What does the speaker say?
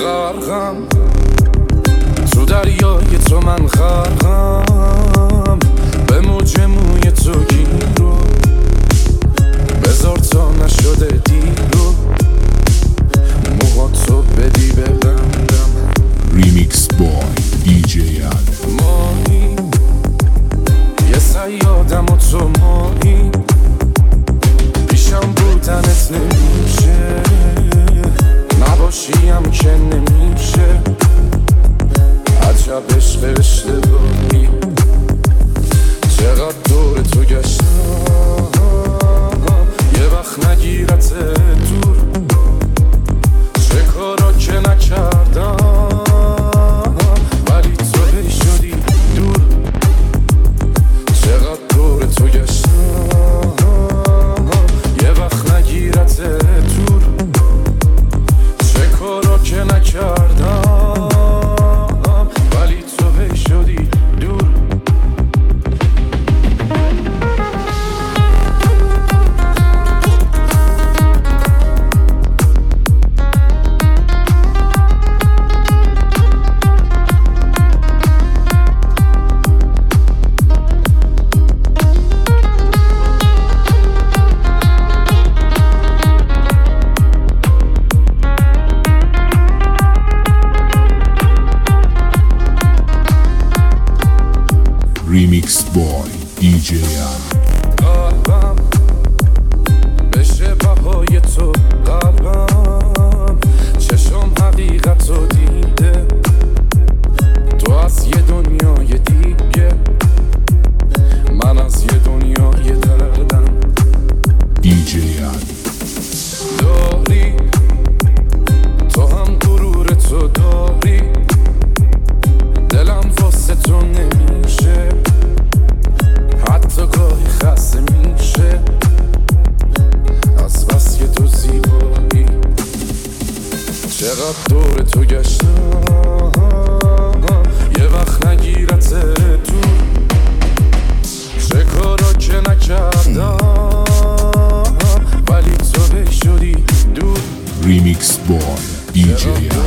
غرقم تو دریای تو، من غرقم به موج موی تو گیرو، بذار تا نشده دیرو، موها تو بدی ببندم. ریمیکس بای دیجی ماهی یه صیادم و تو ماهی، پیشم بودنت نمیشه، نباشیم که نمیشه، عجب عشق اشتباهی، چقدر دور تو گشتم یه وقت نگیرت دور، چه کارا که نکردم ولی تو هی شدی دور، چقدر دور تو گشتم یه وقت نگیرت دور، چه کارا که نکردم ولی تو هی شدی دور. ریمیکس بای دیجی قلبم بشه بهای تو، قلبم چشم حقیقت رو دیده، تو از یه دنیای دیگه، من از یه دنیای دردم. دیجی داری تو هم غرور تو داری، دلم واسه تو نمیشه، حتی گاهی خسته میشه از بس که تو زیبایی، چقدر دور تو گشتم یه وقت نگیرت دور، چه کارا که نکردم ولی تو هی شدی دور. ریمیکس بای دیجی